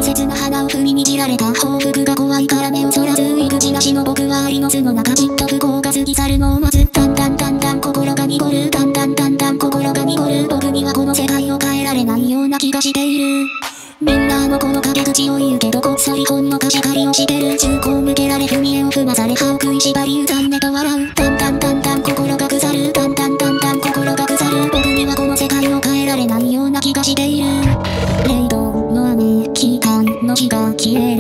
切な花を踏みにじられた報復が怖いから目をそらず育児なしの僕はアリの巣の中じっと不幸が過ぎ去るのを待つ。だんだんだんだん心が濁る。だんだんだんだん心が濁る。僕にはこの世界を変えられないような気がしている。みんなのこの陰口を言うけどこっそりほんの貸し借りをしてる。銃口向けられ踏み絵を踏まされ歯を食いしばりうざいねと笑う。だんだんだんだん心が腐る。だんだんだんだん心が腐る。僕にはこの世界を変えられないような気がしている。0度の雨期間の日が消え